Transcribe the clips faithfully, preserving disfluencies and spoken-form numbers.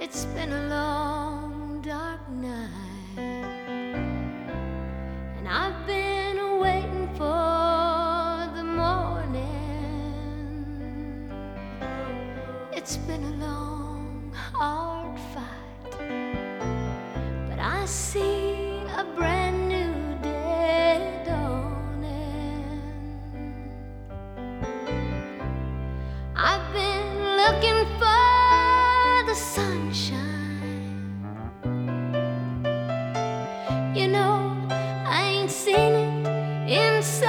It's been a long, dark night, and I've been waiting for the morning. It's been a long, hard fight, but I see a brand new day dawning. I've been looking for the sunshine. You know, I ain't seen it in so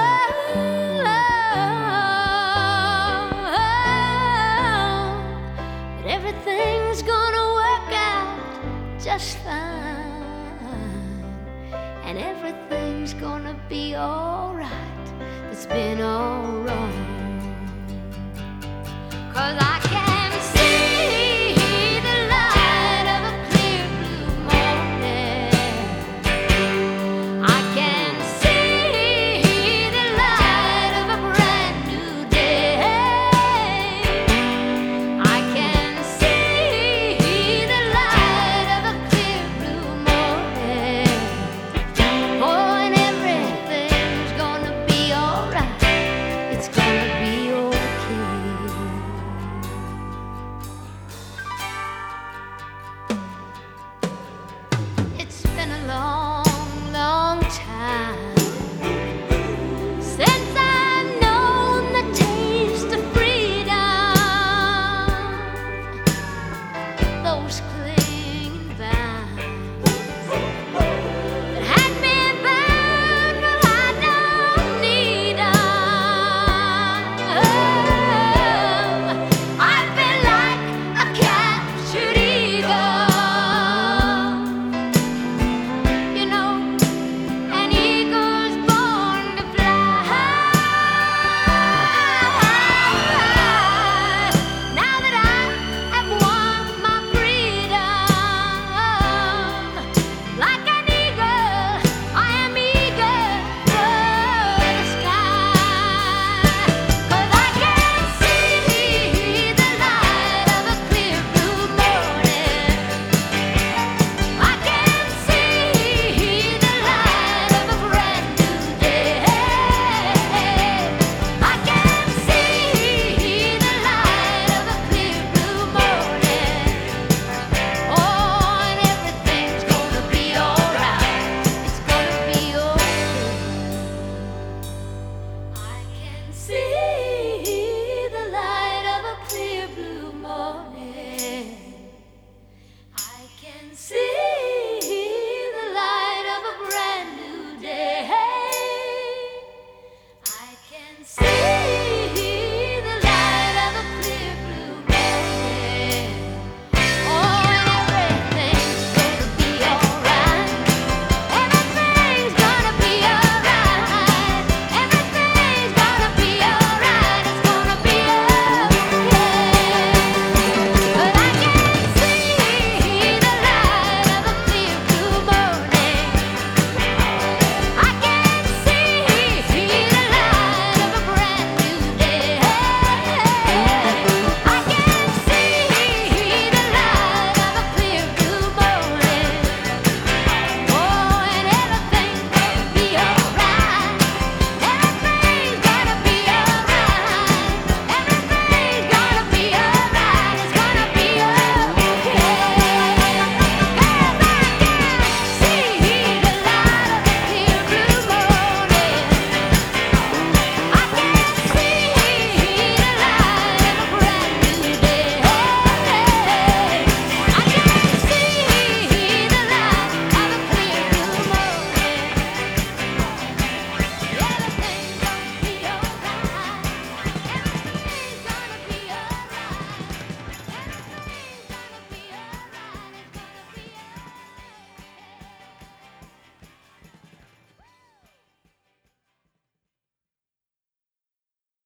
long, but everything's gonna work out just fine, and everything's gonna be alright that's been all wrong. 'Cause I